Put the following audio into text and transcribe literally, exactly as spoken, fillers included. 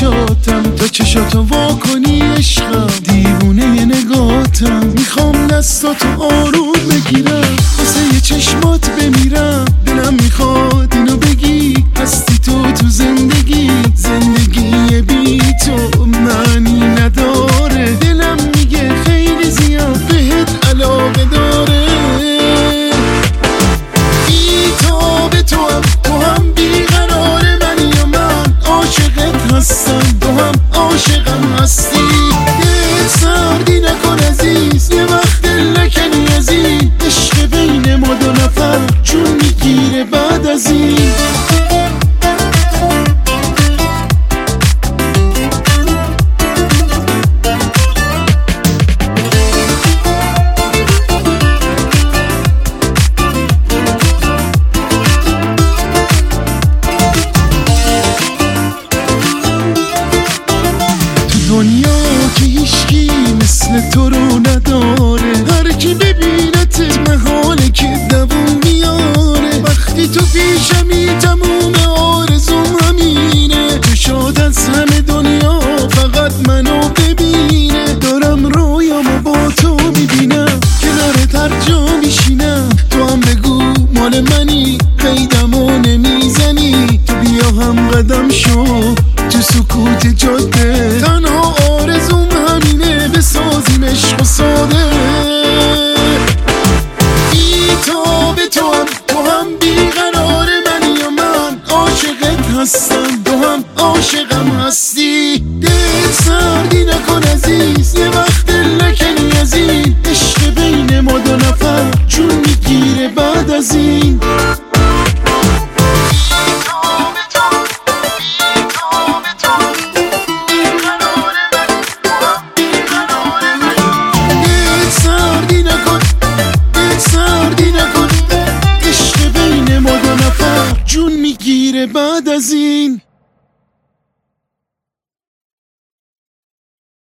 چشاتم تا چشاتو وا کنی عشقم، دیوونه ی نگاتم، میخوام دستاتو آروم بگیرم، واسه یه چشمات بمیرم، دلم میخواد اینو بگی هستی تو تو زندگی، زندگی بی تو معنی نداره، دلم میگه خیلی زیاد بهت علاقه داره، بی تو به تو هم تو هم بیقرار منی و من عاشقت هستم، تو هم عاشقم هستی، دل سردی نکن عزیز، یه وقت دل نکنی عزیز، عشق بین ما دو نفر چون میگیره بعد از این. دنیا که هیچکی مثل تو رو نداره، هر کی ببینت محاله که دووم بیاره، وقتی تو پیشمی تموم آرزوم همینه، تو شاد از همه دنیا فقط منو ببینه، دارم رویامو با تو میبینم، کنارت هر جا میشینم، تو هم بگو مال منی، قیدمو نمیزنی، تو بیا هم قدم شو تو سکوت جاده، تنها آرزوم همینه بسازیم عشق و ساده، بی تو به تو هم تو هم بیقرار منی و من عاشقت هستم، تو هم عاشقم هستی، دل سردی نکن عزیز، یه وقت دل نکنی عزیز، عشق بین ما دو نفر چون میگیره بعد از این. جون میگیره بعد از این.